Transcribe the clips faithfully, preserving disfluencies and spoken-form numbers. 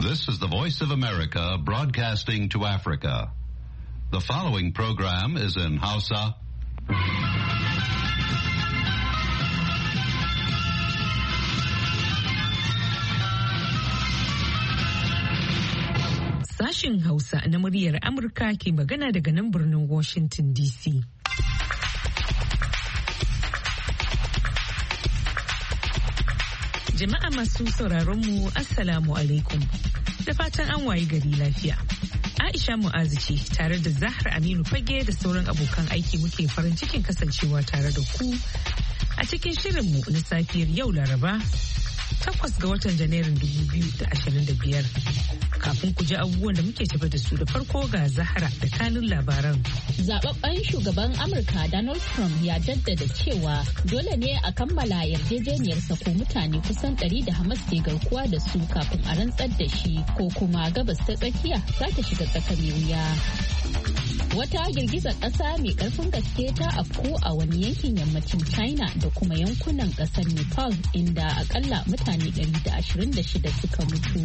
This is the Voice of America broadcasting to Africa. The following program is in Hausa. Sashen Hausa na muryar Amurka ke magana daga nan birnin Washington D C. Jama'a masu sauraron mu Assalamu alaikum. Da fatan an wayi gari lafiya. Aisha Mu'azu ce tare da Zahra Aminu Fage da sauran abokan aiki muke farin cikin kasancewa tare da ku a cikin shirinmu na safiyar yau Laraba takwas ga watan Janairun dubu biyu da ashirin da biyar. Kafin ku ji abubuwan da muke tafi da su da farko ga Zahra da kanun labaran. Zababben shugaban Amurka Donald Trump ya jaddada cewa dole ne a kammala yarjejeniyar sako mutane kusan ɗari da Hamas ke garkuwa da su kafin a rantsar da shi ko kuma gabas ta tsakiya za ta shiga tsaka mai wuya. Wata girgizar ƙasa mai ƙarfin gaske ta afku a wani yankin yammacin China da kuma yankunan ƙasar Nepal inda akalla mutane ɗari da ashirin da shida suka mutu.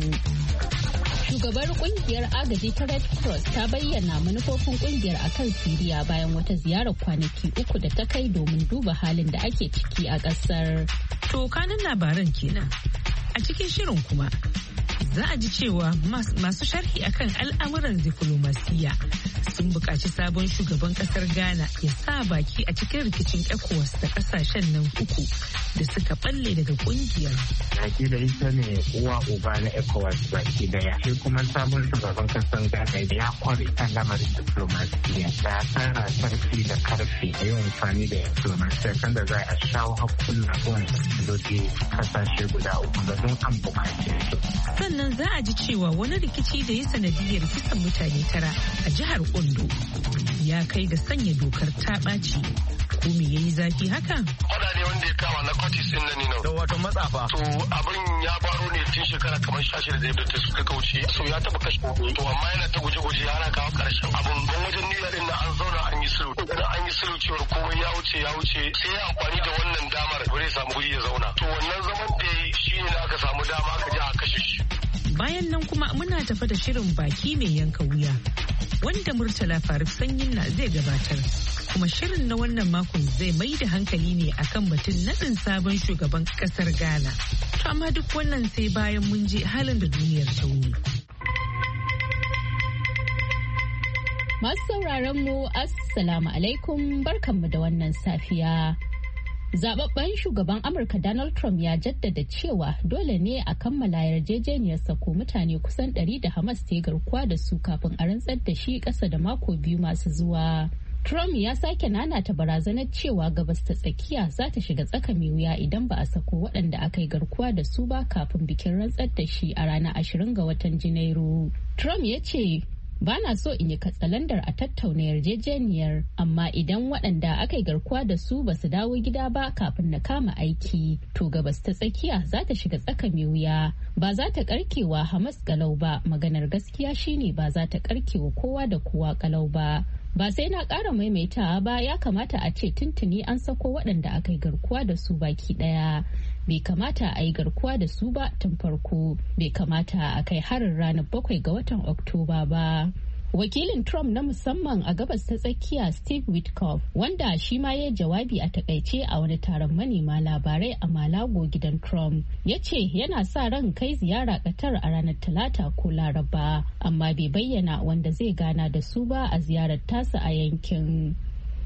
Shugabar kungiyar agaji ta Red Cross ta bayyana manufofin kungiyar a kan Siriya bayan wata ziyarar kwanaki uku da ta kai domin duba halin da ake ciki a ƙasar. To kanin labaran kenan. A cikin shirin kuma za a ji cewa masu sharhi akan al'amuran diflomasiyya sun buƙaci sabon shugaban ƙasar Ghana ya sa baki a cikin rikicin ECOWAS da ƙasashen nan uku da suka balle daga ƙungiyar. Hakila ita ne uwa uba na ECOWAS baki daya. Shi kuma sabon shugaban ƙasar Ghana ya kware kan lamarin diflomasiyya da tsara sarfi da karfi a yi amfani da diflomasiyya kan da za a shawo hakulla kan doke ƙasashe guda uku da don an buƙace su. Sannan za a ji cewa wani rikici da ya sanadiyar kisan mutane tara a jihar Ondo ya kai ga sanya dokar ta ɓaci. Ko me yayi zafi haka? Fada ne wanda ya kama na kwatis din nan ne. Da wato matsafa. To abin ya faro ne tun shekara kamar shashi da da suka kauce. So ya taba kashe gobe. To amma yana ta guje-guje ana kawo karshen abin. Don wajen niyyar din an zauna an yi sulhu. Idan an yi sulhu cewa komai ya wuce ya wuce sai ya amfani da wannan damar bare samu guri ya zauna. To wannan zaman da shi ne aka samu dama aka je a kashe shi. Bayan nan kuma muna tafa da shirin baki mai yanka wuya wanda Murtala Faruk Sanyin na zai gabatar. Kuma shirin na wannan makon zai mai da hankali ne akan batun naɗin sabon shugaban ƙasar Ghana. To amma duk wannan sai bayan mun je halin da duniyar ta wuni. Masu sauraron mu Assalamu alaikum barkanmu da wannan safiya. Zababben shugaban Amurka Donald Trump ya jaddada cewa dole ne a kammala yarjejeniyar sako mutane kusan ɗari da Hamas ta garkuwa da su kafin a rantsar da shi ƙasa da mako biyu masu zuwa. Trump ya sake nanata barazanar cewa gabas ta tsakiya za ta shiga tsaka mai wuya idan ba a sako waɗanda aka yi garkuwa da su ba kafin bikin rantsar da shi a ranar ashirin ga watan Janairu. Trump ya ce, ba na so in yi katsalandar a tattauna yarjejeniyar amma idan waɗanda aka yi garkuwa da su ba su dawo gida ba kafin na kama aiki to gabas ta tsakiya za ta shiga tsaka mai wuya ba za ta karkewa Hamas kalau ba maganar gaskiya shine ba za ta karkewa kowa da kowa kalau ba ba sai na ƙara maimaitawa ba ya kamata a ce tuntuni an sako waɗanda aka yi garkuwa da su baki ɗaya bai kamata a yi garkuwa da su ba tun farko bai kamata a kai harin ranar bakwai ga watan Oktoba ba. Wakilin Trump na musamman a gabas ta tsakiya Steve Witkoff wanda shi ma ya jawabi a takaice a wani taron manema labarai a Malago gidan Trump ya ce yana sa ran kai ziyara Qatar a ranar Talata ko Laraba amma bai bayyana wanda zai gana da su ba a ziyarar tasa a yankin.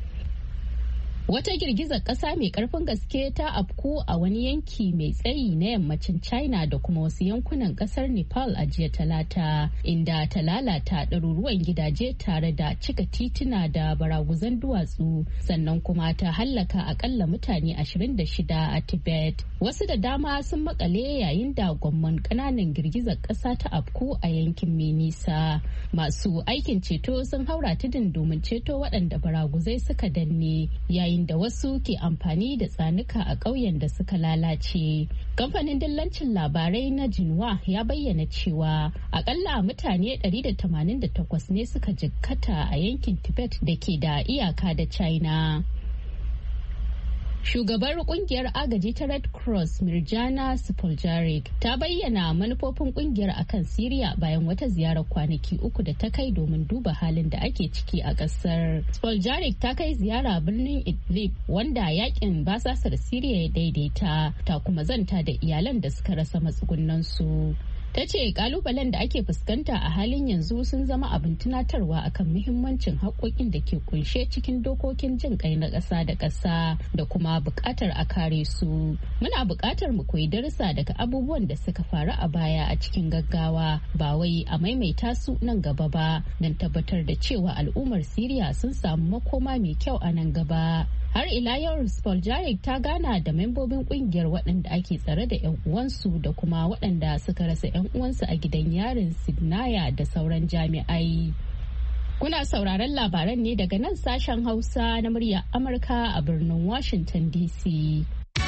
Wata girgizar ƙasa mai ƙarfin gaske ta afku a wani yanki mai tsayi na yammacin China da kuma wasu yankunan ƙasar Nepal a jiya Talata, inda ta lalata ɗaruruwan gidaje tare da cika tituna da baraguzan duwatsu, sannan kuma ta hallaka akalla mutane ashirin da shida a Tibet. Wasu da dama sun makale yayin da gwamman ƙananan girgizar ƙasa ta afku a yankin mai nisa. Masu aikin ceto sun haura tudun domin ceto waɗanda baraguzai suka danne, yayin da wasu ke amfani da tsanuka a ƙauyen da suka lalace. Kamfanin dillancin labarai na Jinwa ya bayyana cewa akalla mutane ɗari da tamanin da takwas ne suka jikkata a yankin Tibet da ke da iyaka da China. Shugabar kungiyar agaji ta Red Cross Mirjana Spoljaric ta bayyana manufofin kungiyar akan Siriya bayan wata ziyarar kwanaki uku da ta kai domin duba halin da ake ciki a kasar. Spoljaric ta kai ziyara birnin Idlib wanda yakin basasar Siriya ya daidaita, ta kuma zanta da iyalan da suka rasa matsugunan su. Ta ce kalubalen da ake fuskanta a halin yanzu sun zama abin tunatarwa akan muhimmancin haƙoƙin da ke kunshe cikin dokokin jin kai na ƙasa da ƙasa da kuma buƙatar a kare su. Muna buƙatar mu koyi darussa daga abubuwan da suka faru a baya a cikin gaggawa, ba wai a maimaita su nan gaba ba, don tabbatar da cewa al'ummar Siriya sun samu makoma mai kyau a nan gaba. Har ila yau Spoljaric ta gana da membobin kungiyar waɗanda ake tsare da 'yan uwansu da kuma waɗanda suka rasa 'yan uwansu a gidan yarin Sidnaya da sauran jami'ai. Kuna sauraron labaran ne daga nan sashen Hausa na muryar Amurka a birnin Washington D C.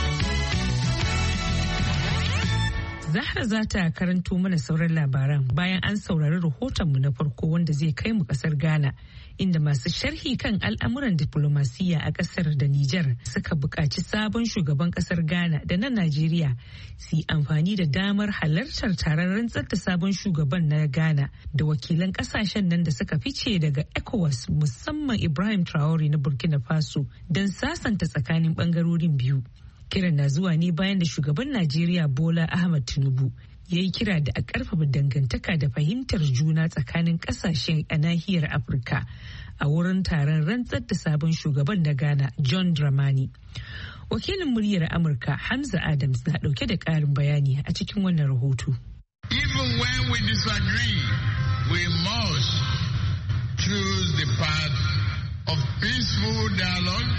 Zahra za ta karanto mana sauran labaran bayan an saurari rahotonmu na farko wanda zai kai mu kasar Ghana, inda masu sharhi kan al'amuran diplomasiyya a kasar da Nijar suka buƙaci sabon shugaban kasar Ghana da na Najeriya su yi amfani da damar halartar taron rantsar da sabon shugaban na Ghana da wakilan kasashen nan da suka fice daga ECOWAS, musamman Ibrahim Traore na Burkina Faso, don sasanta tsakanin bangarorin biyu. Kiran na zuwa ne bayan da shugaban Najeriya Bola Ahmed Tinubu ya yi kira da a ƙarfafa dangantaka da fahimtar juna tsakanin ƙasashen a nahiyar Afirka a wurin taron rantsar da sabon shugaban na Ghana, John Dramani. Wakilin muryar Amurka Hamza Adams na ɗauke da ƙarin bayani a cikin wannan rahoto. Even when we disagree, we must choose the path of peaceful dialogue.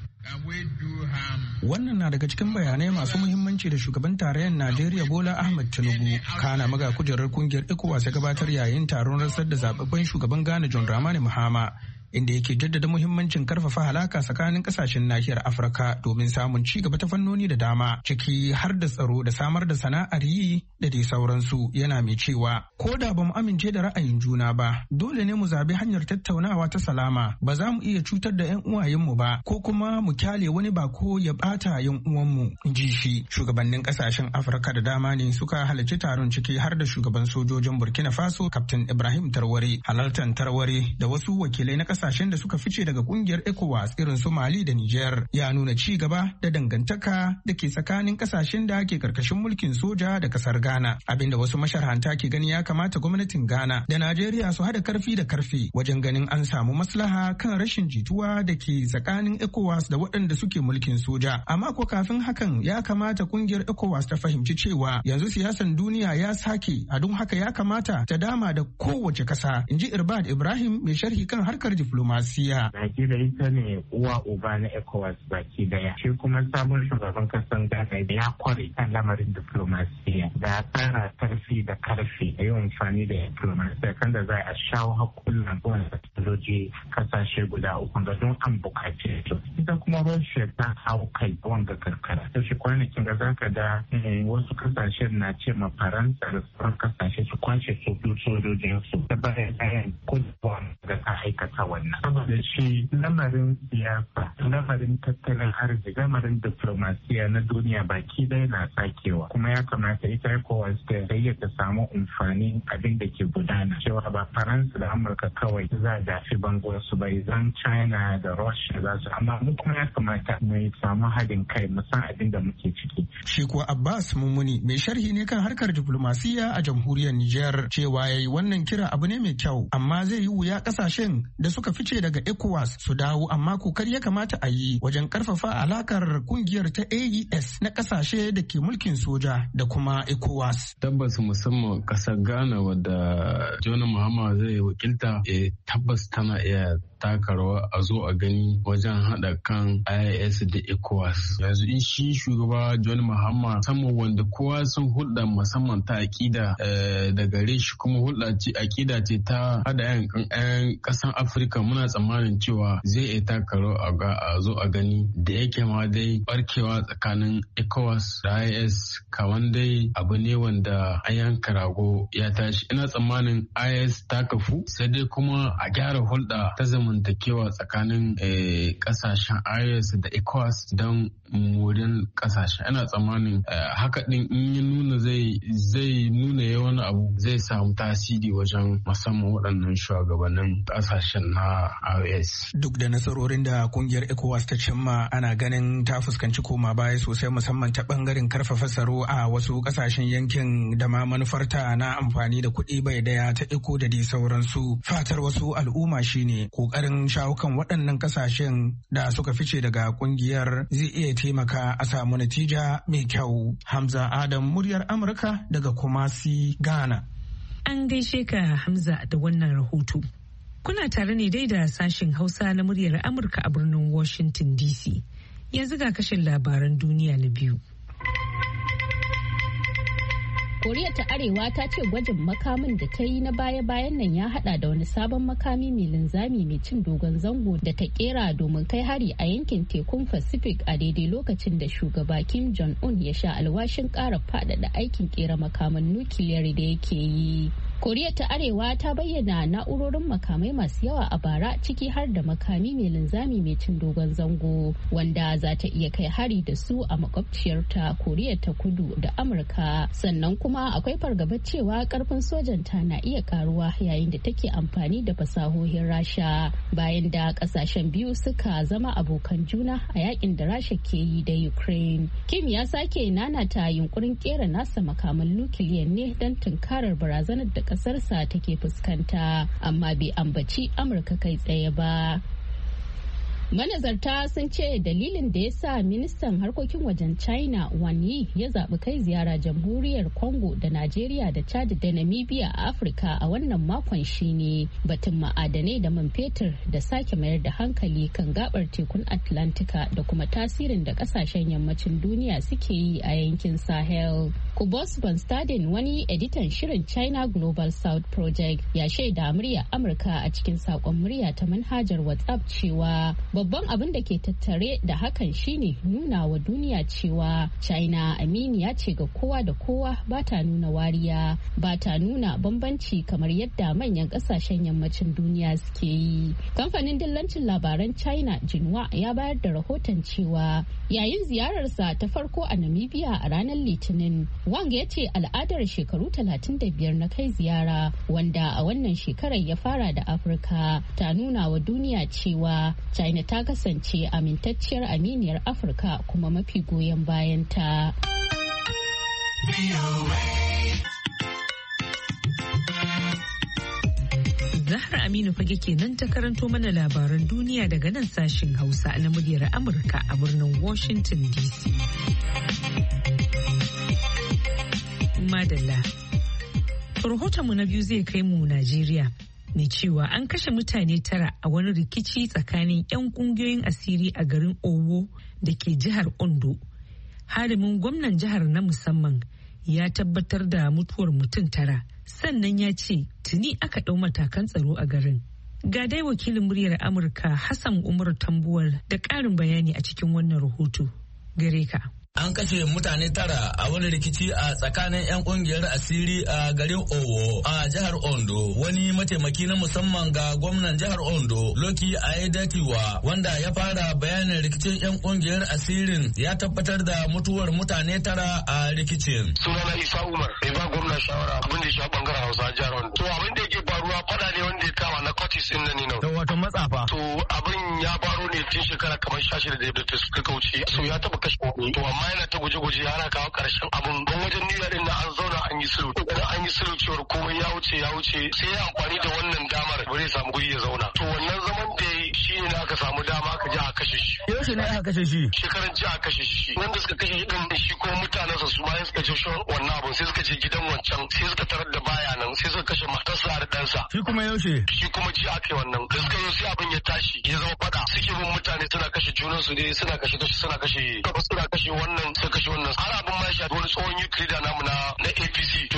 Wannan na daga cikin bayanai masu muhimmanci da shugaban tarayyar Najeriya Bola Ahmed Tinubu kana maga kujerar kungiyar ECOWAS ya gabatar yayin taron rantsar da zababben shugaban Ghana John Dramani Mahama, inda yake jaddada muhimmancin karfafa halaka tsakanin kasashen nahiyar Afirka domin samun ci gaba ta fannoni da dama, ciki har da tsaro da samar da sana'ar yi da dai sauransu. Yana mai cewa ko da ba mu amince da ra'ayin juna ba, dole ne mu zabi hanyar tattaunawa ta salama. Ba za mu iya cutar da 'yan uwayenmu ba ko kuma mu kyale wani bako ya bata 'yan uwanmu, in ji shi. Shugabannin kasashen Afirka da dama ne suka halarci taron, ciki har da shugaban sojojin Burkina Faso Captain Ibrahim Traore. Halartar Traore da wasu wakilai na kasashen da suka fice daga kungiyar ECOWAS irin su Mali da Niger ya nuna ci gaba da dangantaka da ke tsakanin kasashen da ke karkashin mulkin soja da kasar Ghana, abinda wasu masharhanta ke gani ya kamata gwamnatin Ghana da Najeriya su hada karfi da karfi wajen ganin an samu maslaha kan rashin jituwa da ke tsakanin ECOWAS da waɗanda suke mulkin soja. Amma ko kafin hakan ya kamata kungiyar ECOWAS ta fahimci cewa yanzu siyasan duniya ya sake, a don haka ya kamata ta dama da kowace kasa, inji Irbad Ibrahim mai sharhi kan harkar diplomasiya. Najeriya ita ne uwa uba na ECOWAS baki daya. Shi kuma sabon shugaban kasan Ghana ya kware kan lamarin diplomasiya da tsara karfi da karfi a yi amfani da diplomasiya kan da za a shawo hakulan wanda sojoji kasashe guda uku da don an bukace su. Ita kuma Russia ta hau kai wanga karkara. Ta shi kwanakin da zaka da wasu kasashen na ce ma Faransa da sauran kasashe su kwashe sojojin su ta bayan bayan kuduwa da ta aikata wannan. Saboda shi lamarin siyasa, lamarin tattalin arziki, lamarin diplomasiya na duniya baki ɗaya na sakewa. Kuma ya kamata ita ECOWAS ta iya ta samu amfanin abin da ke gudana. Cewa ba Faransa da Amurka kawai za a dafi bangon su bai, zan China da Russia za su, amma mu kuma ya kamata mu samu haɗin kai mu san abin da muke ciki. Shi kuwa Abbas Mummuni mai sharhi ne kan harkar diplomasiya a jamhuriyar Nijar, cewa yayi wannan kira abu ne mai kyau, amma zai yi wuya kasashen da suka fice daga ECOWAS su dawo, amma kokar ya kamata a yi wajen karfafa alakar kungiyar ta A E S na kasashe da ke mulkin soja da kuma ECOWAS. Tabbas musamman kasar Ghana wadda John Mahama zai wakilta, eh, tabbas tana iya taka rawa a zo a gani wajen haɗa kan I A S da ECOWAS. Yanzu in shi shugaba John Mahama musamman wanda kowa sun hulɗa musamman ta aƙida da gare shi, kuma hulɗa ce aƙida ce ta haɗa 'yan ƙasan Afirka. Muna tsammanin cewa zai iya taka rawa a zo a gani, da yake ma dai barkewa tsakanin ECOWAS da I A S kawan dai abu ne wanda an yanka rago ya tashi. Ina tsammanin I A S ta kafu, sai dai kuma a gyara hulɗa ta zama zamantakewa tsakanin kasashen I A S da ECOWAS don murin kasashen. Ina tsammanin haka din in ya nuna zai zai nuna yawan abu zai samu tasiri wajen musamman waɗannan shugabannin kasashen na I A S. Duk da nasarorin da kungiyar ECOWAS ta cimma, ana ganin ta fuskanci koma baya sosai, musamman ta bangaren karfafa tsaro a wasu kasashen yankin da ma manufarta na amfani da kuɗi bai daya ta iko da dai sauransu. Fatar wasu al'umma shine kokarin shawo kan waɗannan kasashen da suka fice daga kungiyar zai iya taimaka a samu natija mai kyau. Hamza Adam, muryar Amurka daga Kumasi, Ghana. An gaishe ka Hamza da wannan rahoto. Kuna tare ne dai da sashen Hausa na muryar Amurka a birnin Washington D C. Yanzu ga kashin labaran duniya na biyu. Koriya ta Arewa ta ce gwajin makamin da ta yi na baya-bayan nan ya hada da wani sabon makami mai linzami mai cin dogon zango da ta kera domin kai hari a yankin tekun Pacific a daidai lokacin da shugaba Kim Jong-un ya sha alwashin ƙara faɗaɗa aikin kera makaman nukiliyar da yake yi. Koriya ta Arewa ta bayyana na'urorin makamai masu yawa a bara, ciki har da makami mai linzami mai cin dogon zango wanda za ta iya kai hari da su a makwabciyarta Koriya ta Kudu da Amurka. Sannan kuma akwai fargabar cewa karfin sojanta na iya karuwa yayin da take amfani da fasahohin Rasha bayan da kasashen biyu suka zama abokan juna a yakin da Rasha ke yi da Ukraine. Kim ya sake nanata yunkurin kera nasa makaman nukiliyan ne don tunkarar barazanar da kasarsa take fuskanta, amma bai ambaci Amurka kai tsaye ba. Manazarta sun ce dalilin da ya sa ministan harkokin wajen China Wang Yi ya zaɓi kai ziyara jamhuriyar Congo da Najeriya da Chad da Namibia a Afirka a wannan makon shine batun ma'adanai da man fetur da sake mayar da hankali kan gabar tekun Atlantika da kuma tasirin da kasashen yammacin duniya suke yi a yankin Sahel. Kubos Van Staden, wani editan shirin China Global South Project, ya shaida murya Amurka a cikin saƙon murya ta manhajar WhatsApp cewa babban abin da ke tattare da hakan shine nuna wa duniya cewa China aminiya ce ga kowa da kowa, ba ta nuna wariya, ba ta nuna bambanci kamar yadda manyan kasashen yammacin duniya suke yi. Kamfanin dillancin labaran China Xinhua ya bayar da rahoton cewa yayin ziyararsa ta farko a Namibia a ranar Litinin, Wang ya ce al'adar shekaru talatin da biyar na kai ziyara, wanda a wannan shekarar ya fara da Afirka, ta nuna wa duniya cewa China ta kasance amintacciyar aminiyar Afirka kuma mafi goyon bayanta. Zahra Aminu Fage kenan ta karanto mana labaran duniya daga nan sashin Hausa na muryar Amurka a birnin Washington D C. Madalla. Rahotonmu na biyu zai kai mu Najeriya. Mai cewa an kashe mutane tara a wani rikici tsakanin 'yan kungiyoyin asiri a garin Owo da ke jihar Ondo. Harimin gwamnan jihar na musamman ya tabbatar da mutuwar mutum tara, sannan ya ce tuni aka ɗau matakan tsaro a garin. Ga dai wakilin muryar Amurka Hassan Umar Tambuwal da ƙarin bayani a cikin wannan rahoto. Gare ka. An kashe mutane tara a wani rikici a tsakanin 'yan kungiyar asiri a garin Owo a jihar Ondo. Wani mataimaki na musamman ga gwamnan jihar Ondo, Loki Aiyedatiwa, wanda ya fara bayanin rikicin 'yan kungiyar asirin, ya tabbatar da mutuwar mutane tara a rikicin. Sunana Isa Umar, mai ba gwamna shawara abin da shi a bangaren Hausa jihar Ondo. To abin da yake faruwa fada ne wanda ya kama na Curtis din nan ne. Da wato matsafa. To abin ya faro ne tun shekara kamar sha shida da ta suka kauce. So ya taba kashe wani. To amma yana ta guje-guje ana kawo karshen abun don wajen niyya din na an zauna an yi sulhu idan an yi sulhu cewar komai ya wuce ya wuce sai ya amfani da wannan damar bari ya samu guri ya zauna to wannan zaman da yi shi ne aka samu dama aka ji a kashe shi yaushe ne aka kashe shi shekaran ji a kashe shi wanda suka kashe shi din shi ko mutanensa su ma suka ce shi wannan abun sai suka je gidan wancan sai suka tarar da baya nan sai suka kashe matarsa da ɗansa shi kuma yaushe shi kuma ji aka yi wannan da suka zo sai abin ya tashi ya zama fada suke bin mutane suna kashe junansu ne suna kashe suna kashe suna kashe wannan suka kashe wannan har abin ma ya shafi wani tsohon yukrida namu na na A P C to shi ne ake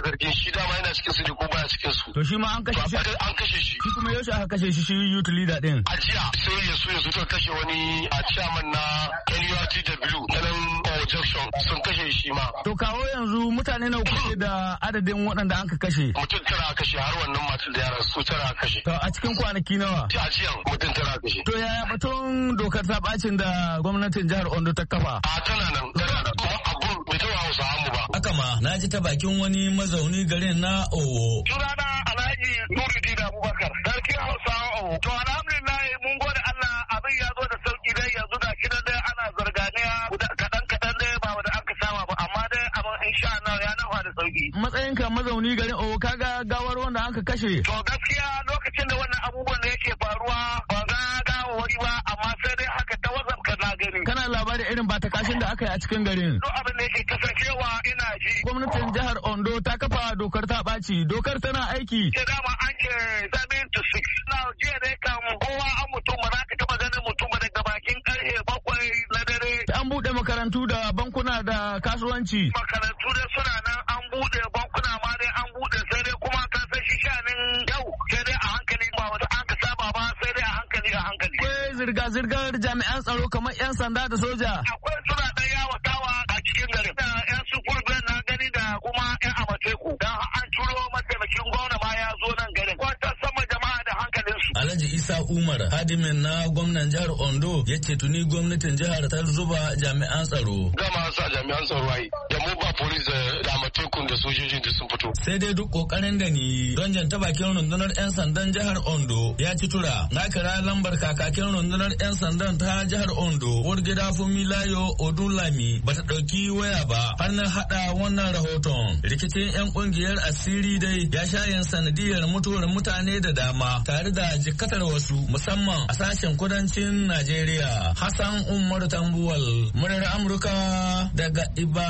zargin shi dama yana cikin su ne ko baya cikin su. To shi ma an kashe shi. An kashe shi. Shi kuma yaushe aka kashe shi shi youth leader din. A jiya sai ya su ya su suka kashe wani a chairman na N U R T W na nan Junction sun kashe shi ma. To kawo yanzu mutane nawa kuke da adadin waɗanda an ka kashe? Mutum tara kashe har wannan matan da yaran su tara kashe. To a cikin kwanaki nawa? A jiyan mutum tara kashe. To yaya batun dokar ta bacin da gwamnatin jihar Ondo ta kafa? A tana nan tana nan kuma abun bai taɓa Hausa mu ba. Haka ma na ji ta bakin wani mazauni garin na Owo. Sunana Alhaji Nuruddin Abubakar sarkin Hausa Owo. To alhamdulillah mun gode Allah abin ya zo da sauki dai yanzu ga shi dai ana zarganiya kaɗan kaɗan dai ba wanda aka sama ba amma dai abin insha Allah ya nafa da sauki. Matsayinka mazauni garin Owo kaga gawar wanda aka kashe. To gaskiya lokacin da wannan abubuwan da yake faruwa ba ga gawawari ba amma sai dai haka ta wazam ka na gani. Kana labarin irin ba ta kashin da aka yi a cikin garin. Duk abin da yake kasancewa ina ji. Gwamnatin jihar Ondo ta kafa dokar ta ɓaci dokar tana aiki. Ke dama an ce seven to six. Na jiya dai kan kowa an mutum ba za ka taɓa ganin mutum ba daga bakin ƙarfe bakwai na dare. An buɗe makarantu da bankuna da kasuwanci. Makarantu dai suna nan an buɗe bankuna ma dai an buɗe sai dai kuma ka san shi shanin yau sai dai a hankali ba wata an ka saba ba sai dai a hankali a hankali. Akwai zirga-zirgar jami'an tsaro kamar 'yan sanda da soja. Akwai suna ɗan yawatawa a cikin garin. Da 'yan sufuri na gani da kuma 'yan amateku. Dan an turo mataimakin gwamna ma ya zo nan garin. Kwanta sama jama'a da hankalinsu. Alhaji Isa Umar hadimin na gwamnan jihar Ondo ya ce tuni gwamnatin jihar ta zuba jami'an tsaro. Gama sa jami'an tsaro ai da mu ba polis da amatekun da sojojin da sun fito. Sai dai duk kokarin da ni don janta bakin rundunar 'yan sandan jihar Ondo ya ci tura. Na kira lambar kakakin rundunar 'yan sandan ta jihar Ondo Urgida Fumilayo Odunlami bata ɗauki waya ba har na haɗa wannan rahoton. Rikicin 'yan ƙungiyar asiri dai ya sha yin sanadiyar mutuwar mutane da dama tare da jikatar wasu musamman a sashen kudancin Najeriya. Hassan Umar Tambuwal, murar Amurka daga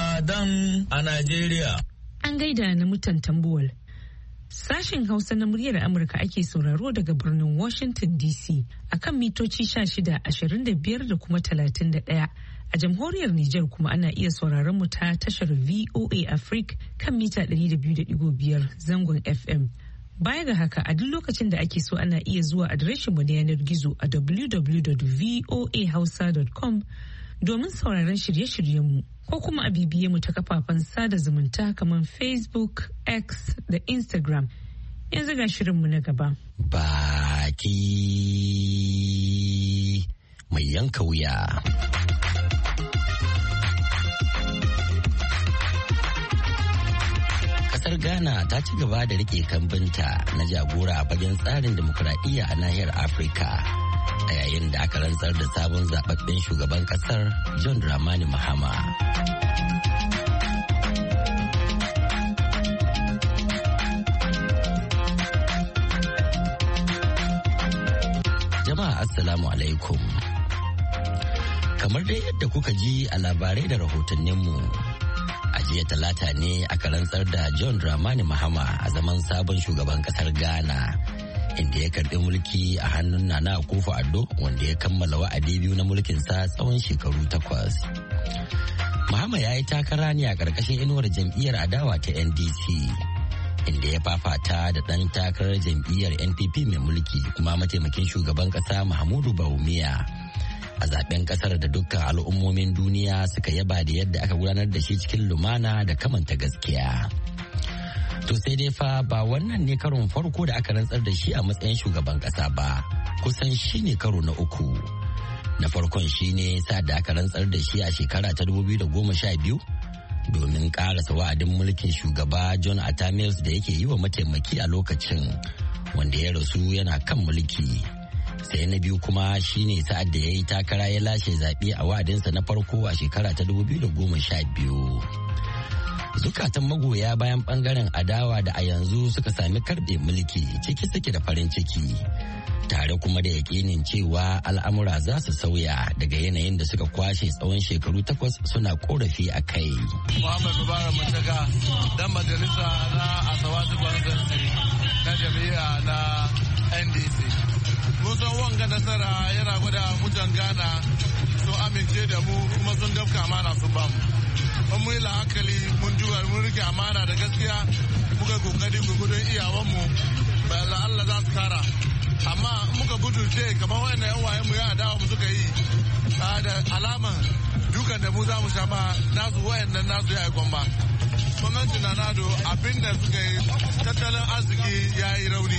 Ibadan a Najeriya. An gaida na mutan Tambuwal. Sashen Hausa na muryar Amurka ake sauraro daga birnin Washington D C a kan mitoci sha shida, ashirin da biyar da kuma talatin da ɗaya. A jamhuriyar Nijar kuma ana iya sauraron mu ta tashar V O A Africa kan mita ɗari da biyu da ɗigo biyar zangon F M. Baya ga haka a duk lokacin da ake so ana iya zuwa adireshin mu na yanar gizo a w w w dot voa hausa dot com domin sauraron shirye-shiryenmu ko kuma a bibiye mu ta kafafen sada zumunta kamar Facebook, X da Instagram. Yanzu ga shirinmu na gaba. Baki mai yanka wuya. Kasar Ghana ta ci gaba da rike kambinta na jagora a fagen tsarin demokuraɗiyya a nahiyar Afirka. A yayin da aka rantsar da sabon zababben shugaban kasar John Dramani Mahama. Jama'a assalamu alaikum. Kamar dai yadda kuka ji a labarai da rahotanninmu, a jiya talata ne aka rantsar da John Dramani Mahama a zaman sabon shugaban kasar Ghana. Inda ya karbi mulki a hannun Nana Akufo-Addo wanda ya kammala wa'adi biyu na mulkinsa tsawon shekaru takwas. Mahama ya yi takara ne a ƙarƙashin inuwar jam'iyyar adawa ta N D C, inda ya fafata da ɗan takarar jam'iyyar N P P mai mulki kuma mataimakin shugaban ƙasa Mahamudu Bawumia a zaben ƙasar da dukkan al'ummomin duniya suka yaba da yadda aka gudanar da shi cikin lumana da kamanta gaskiya. To sai dai fa ba wannan ne karon farko da aka rantsar da shi a matsayin shugaban kasa ba, kusan shi ne karo na uku. Na farkon shi ne sa da aka rantsar da shi a shekara ta dubu biyu da goma sha biyu domin karasa wa'adin mulkin shugaba John Atta Mills da yake yi wa mataimaki a lokacin wanda ya rasu yana kan mulki. Sai na biyu kuma shi ne sa'ad da ya yi takara ya lashe zaɓe a wa'adinsa na farko a shekara ta dubu biyu da goma sha biyu. Zukatan magoya bayan bangaren adawa da a yanzu suka sami karbe mulki ciki suke da farin ciki, tare kuma da yakinin cewa al'amura za su sauya daga yanayin da suka kwashe tsawon shekaru takwas suna korafi a kai. Muhammad Mubarak Mutaga, dan majalisa na Asawati Constituency na jami'a na N D C. Mun san wanga nasara yana gwada mutan Ghana sun amince da mu kuma sun dafka amana sun bamu. Mun yi la'akali mun duba mun rike amana da gaskiya muka kokari gudun iyawanmu ba Allah za su kara amma muka gudunce kamar wayannan yan wayen mu ya adawa mu suka yi da alaman dukan da mu za mu sha ma nasu wayannan nasu ya yi gwamba gwamnati na nado abin da suka yi tattalin arziki ya yi rauni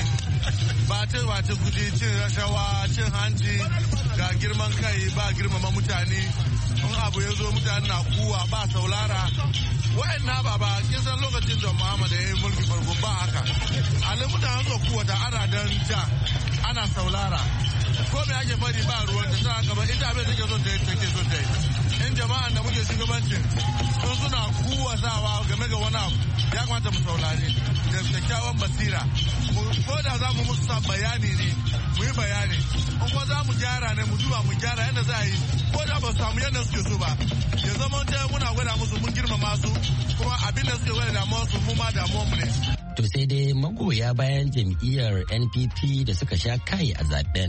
ba ce wace kudi cin rashawa cin hanci ga girman kai ba girmama mutane in abu ya zo mutane na kuwa ba saulara wa'annan ba ba kin san lokacin da Muhammad ya yi mulki farko ba haka alin mutane zo kuwa da ana dan ja ana saulara ko me ake bari ba ruwan da tana gaba ita abin da take so ta yi take so ta yi in jama'an da muke shugabancin sun suna kuwa sawa game ga wani abu ya kamata mu saurare da kyakkyawan basira ko da za mu musu sa bayani ne mu yi bayani in ko za mu gyara ne mu duba mu gyara yadda za a yi ko da ba su samu yadda suke so ba ya zama ta muna gwada musu mun girmama su kuma abin da suke gwada damuwar su mu ma damuwar mu ne. To sai dai magoya bayan jam'iyyar N P P da suka sha kai a zaben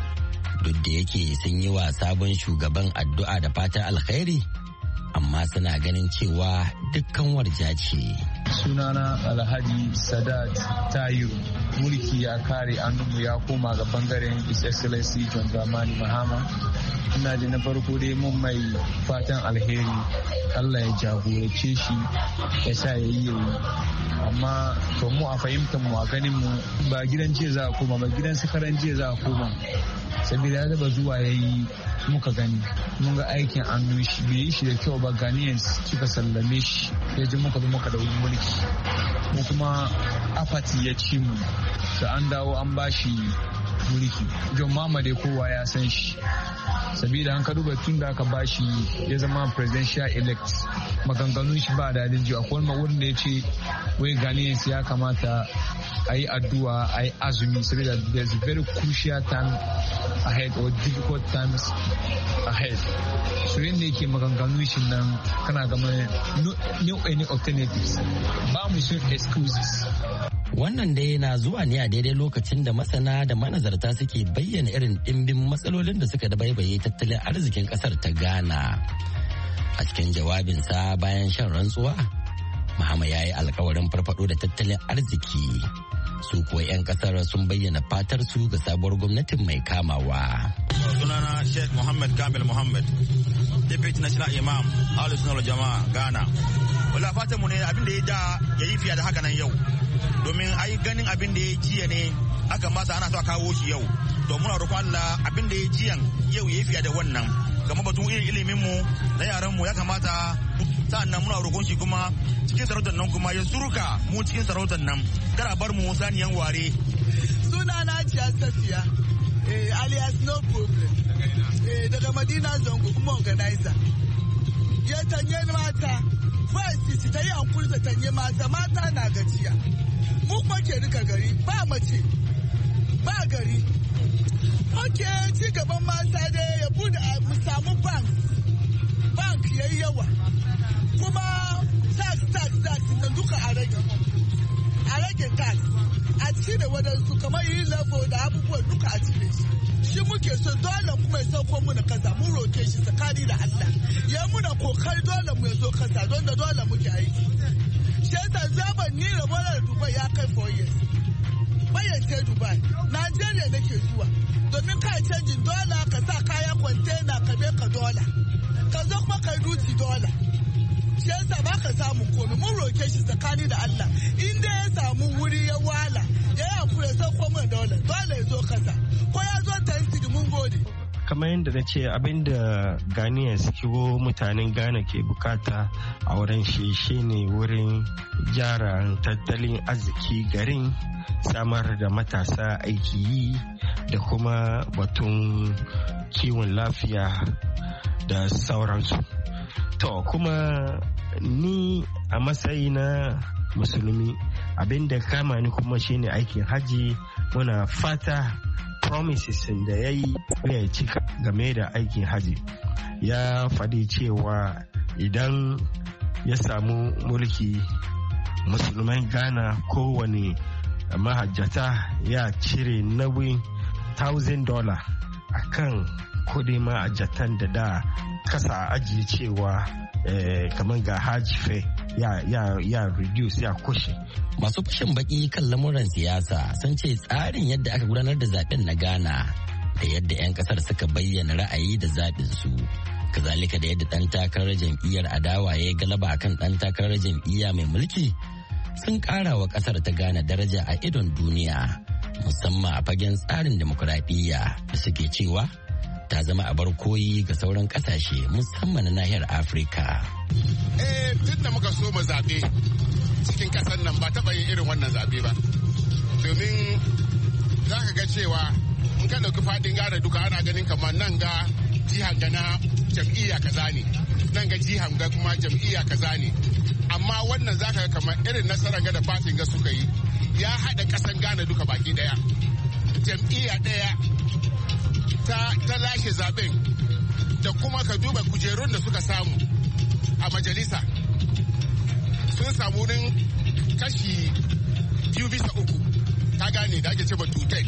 duk da yake sun yi wa sabon shugaban addu'a da fatan alkhairi amma suna ganin cewa dukkan warja ce. Sunana Alhaji Sadat Tayo, mulki ya kare annunmu ya koma ga bangaren His Excellency John Dramani Mahama. Ina ji na farko dai mun mai fatan alheri, Allah ya jagorace shi ya sa ya yi yayi. Amma to mu a fahimtar mu a ganin mu ba gidan jiya za a koma ba gidan sakaran jiya za a koma. Sabida ya taba zuwa ya yi muka gani mun ga aikin annu shi bai yi shi da kyau ba, Ghanaians suka sallame shi ya ji muka zo muka da mulki mu kuma apathy ya ci mu da an dawo an bashi mulki. John Mahama dai kowa ya san shi sabida an ka duba tun da aka bashi ya zama presidential elect maganganun shi ba dadin ji. Akwai wani wurin da ya ce wai Ghanaians ya kamata a yi addu'a a yi azumi saboda there's a very crucial time ahead or difficult times ahead. So yadda yake maganganun shi nan kana gama no any alternatives ba mu son excuses. Wannan dai na zuwa ne a daidai lokacin da masana da manazarta suke bayyana irin ɗimbin matsalolin da suka dabaibaye tattalin arzikin ƙasar ta Ghana. A cikin jawabinsa bayan shan rantsuwa, Mahama ya yi alkawarin farfado da tattalin arziki. Su kuwa 'yan kasar sun bayyana fatar su ga sabuwar gwamnatin mai kamawa. Sunana Sheikh Muhammad Kamil Muhammad, Deputy National Imam, Ahlus Sunnah wal Jama'a, Ghana. Wala fatan mu ne abin da ya da ya yi fiye da haka nan yau. Domin ai ganin abin da ya jiya ne aka masa ana so a kawo shi yau. To muna roƙon Allah abin da ya jiyan yau ya yi fiye da wannan. Kamar batun ilimin mu na yaran mu ya kamata sa'annan muna roƙon shi kuma cikin sarautar nan kuma ya surka mu cikin sarautar nan kara bar mu saniyan ware. Suna na Jiya Safiya eh alias no problem eh daga Madina Zango kuma organizer ya tanye mata first ta yi hankuri da tanye mata mata na gajiya mu kuma ke rika gari ba mace ba gari. Ok, ci gaban mata dai ya bude mu samu bank bank yayi yawa kuma tax tax tax da duka a rage a rage tax a cire wadansu kamar yi level da abubuwan duka a cire shi shi muke so dole kuma ya sauko muna kasa mun roke shi tsakani da Allah ya muna kokari dole mu ya zo kasa don da dole muke aiki shi yasa zaban ni rabo da Dubai ya kai four years bayan sai Dubai Najeriya nake zuwa domin kai canjin dola ka sa kaya kwantena ka be ka dola ka zo kuma kai duti dola shi yasa ba ka samu komai mun roke shi tsakani da Allah in dai ya samu wuri ya wala ya yi hakuri ya sauko mana dola dole ya zo kasa ko ya zo ta mun gode. Kamar yadda na ce abin da Ghanaians kiwo mutanen Ghana ke bukata a wurin shi shine wurin gyara tattalin arziki garin, samar da matasa aiki yi da kuma batun kiwon lafiya da sauransu. To kuma ni a matsayi na musulmi abin da kama ni kuma shine aikin haji. Muna fata promises da ya yi ya cika game da aikin haji. Ya faɗi cewa idan ya samu mulki musulman Ghana kowane mahajjata ya cire nauyin thousand dollar a kan kudi mahajjatan da da kasa ajiye cewa kamar ga hajj fe ya ya ya reduce ya kushe. Masu fashin baki kan lamuran siyasa sun ce tsarin yadda aka gudanar da zaben na Ghana da yadda 'yan kasar suka bayyana ra'ayi da zaɓin su, kazalika da yadda ɗan takarar jam'iyyar adawa ya galaba akan ɗan takarar jam'iyya mai mulki sun ƙara wa ƙasar ta Ghana daraja a idon duniya, musamman a fagen tsarin demokuraɗiyya da suke cewa ta zama abar koyi ga sauran ƙasashe musamman na nahiyar Afirka. Eh, tun da muka so mu zaɓe cikin ƙasar nan ba taɓa yin irin wannan zaɓe ba. Domin za ka ga cewa in ka ɗauki faɗin Ghana duka ana ganin kamar nan ga jihar gana jam'iyya kaza ne, nan ga jihar ga kuma jam'iyya kaza ne. Amma wannan za ka ga kamar irin nasarar ga da fatin ga suka yi ya haɗa ƙasar Ghana duka baki ɗaya. Jam'iyya ɗaya ta, ta lashe zaɓen da kuma ka duba kujerun da suka samu a majalisa sun samu wurin kashi biyu bisa uku, ka gane da ake ce ba tutek.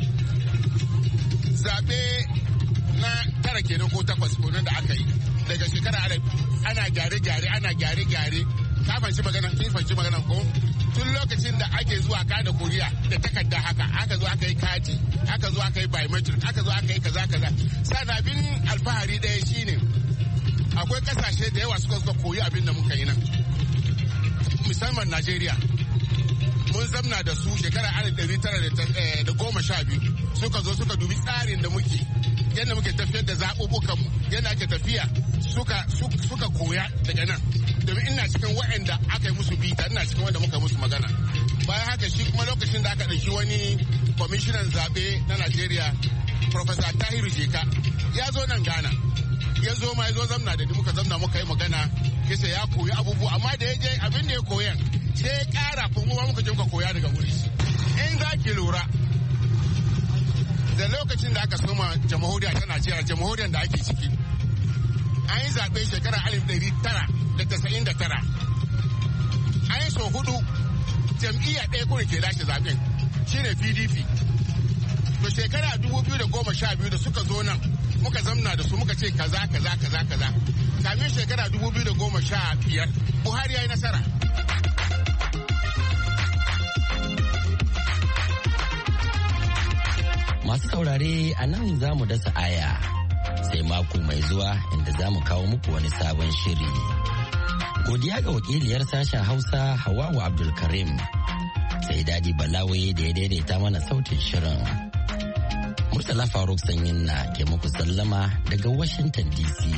Zaɓe na tara kenan ko takwas kenan da aka yi daga shekara ana gyare-gyare ana gyare-gyare, ka fanci magana kin fanci magana ko tun lokacin da ake zuwa kada kuriya da takarda haka aka zo aka yi kati aka zo aka yi biometric aka zo aka yi kaza kaza. Sanabin alfahari ɗaya shine akwai kasashe da yawa suka suka koyi abin da muka yi nan, musamman Najeriya. Mun zamna da su shekara alif ɗari tara da goma sha biyu suka zo suka dubi tsarin da muke yadda muke tafiyar da zaɓuɓɓukanmu yadda ake tafiya suka suka koya daga nan. Domin ina cikin waɗanda aka yi musu bita, ina cikin wanda muka musu magana. Bayan haka shi kuma lokacin da aka ɗauki wani kwamishinan zaɓe na Najeriya, Professor Tahiru Jeka, ya zo nan Ghana. Ya zo ma ya zo zamna da ni muka zamna muka yi magana, yace ya koyi abubuwa amma da ya je abin da ya koyan sai ya ƙara kuma muka je muka koya daga wuri. In za ki lura da lokacin da aka soma jamhuriya ta Najeriya, jamhuriyar da ake ciki, an yi zaɓe shekara alif ɗari tara da tasa'in da tara. An yi so hudu jam'iyya ɗaya kuma ke lashe zaɓen shine P D P. To shekara dubu biyu da goma sha biyu da suka zo nan muka zamna da su muka ce kaza kaza kaza kaza. Kamin shekara dubu biyu da goma sha biyar Buhari ya yi nasara. Masu saurare a nan za mu dasa aya sai mako mai zuwa inda za mu kawo muku wani sabon shiri. Godiya ga wakiliyar sashen Hausa Hawawa Abdulkarim, sai Dadi Balawe da ya daidaita mana sautin shirin. Murtala Faruk Sanyin na ke muku sallama daga Washington D C.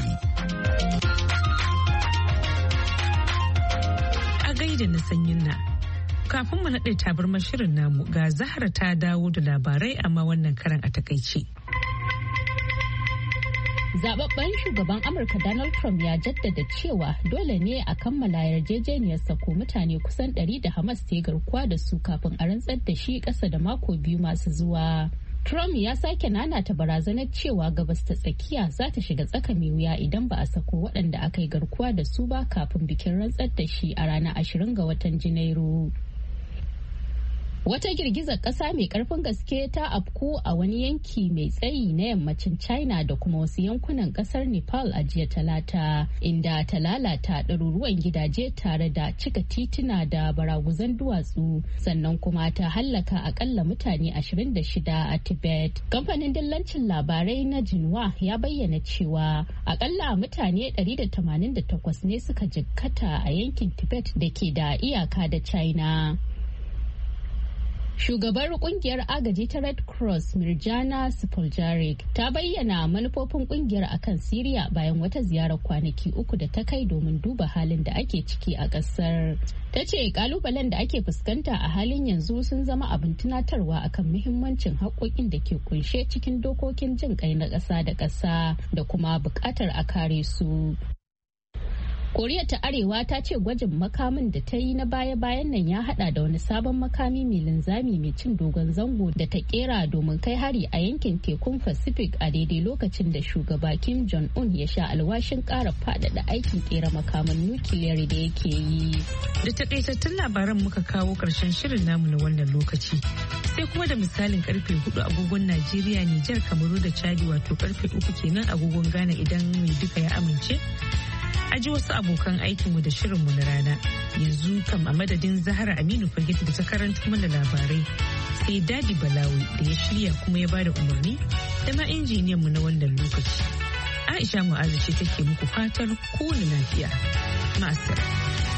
A gaida na Sanyin na. Kafin mu naɗe tabarmar shirin namu ga Zahra ta dawo da labarai amma wannan karan a takaice. Zababben shugaban Amurka Donald Trump ya jaddada cewa dole ne a kammala yarjejeniyar sako mutane kusan ɗari da Hamas ta garkuwa da su kafin a rantsar da shi ƙasa da mako biyu masu zuwa. Trump ya sake nanata barazanar cewa gabas ta tsakiya za ta shiga tsaka mai wuya idan ba a sako waɗanda aka yi garkuwa da su ba kafin bikin rantsar da shi a ranar ashirin ga watan Janairu. Wata girgizar ƙasa mai ƙarfin gaske ta afku a wani yanki mai tsayi na yammacin China da kuma wasu yankunan ƙasar Nepal a jiya Talata, inda ta lalata ɗaruruwan gidaje tare da cika tituna da baraguzan duwatsu, sannan kuma ta hallaka akalla mutane ashirin da shida a Tibet. Kamfanin dillancin labarai na Xinhua ya bayyana cewa akalla mutane ɗari da tamanin da takwas ne suka jikkata a yankin Tibet da ke da iyaka da China. Shugabar kungiyar agaji ta Red Cross Mirjana Spoljaric ta bayyana manufofin kungiyar akan Siriya bayan wata ziyarar kwanaki uku da ta kai domin duba halin da ake ciki a ƙasar. Ta ce kalubalen da ake fuskanta a halin yanzu sun zama abin tunatarwa akan muhimmancin haƙoƙin da ke kunshe cikin dokokin jin ƙai na ƙasa da ƙasa da kuma buƙatar a kare su. Koriya ta Arewa ta ce gwajin makamin da ta yi na baya-bayan nan ya hada da wani sabon makami mai linzami mai cin dogon zango da ta kera domin kai hari a yankin tekun Pacific a daidai lokacin da shugaba Kim Jong-un ya sha alwashin kara faɗaɗa aikin kera makaman nukiliyar da yake yi. Da takaitattun labaran muka kawo ƙarshen shirin namu na wannan lokaci. Sai kuma da misalin karfe hudu agogon Najeriya, Nijar, Kamaru da Chadi wato karfe uku kenan agogon Ghana idan mai duka ya amince. a ji wasu abokan aikinmu da shirinmu na rana. Yanzu kam a madadin Zahra Aminu Fage da ta karanto mana labarai sai Dadi Balawi da ya shirya kuma ya bada umarni da ma injiniyanmu na wannan lokaci. Aisha Mu'azu ce take muku fatar kowane lafiya. Ma'asara.